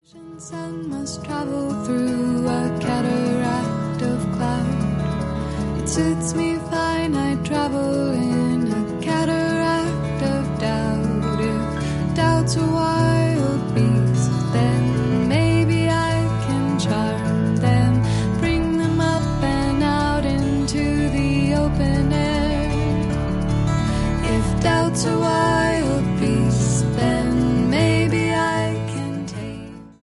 Sun must travel through a cataract of cloud. It suits me fine, I travel in a cataract of doubt. If doubt's a wild beast, then maybe I can charm them, bring them up and out into the open air. If doubt's a wild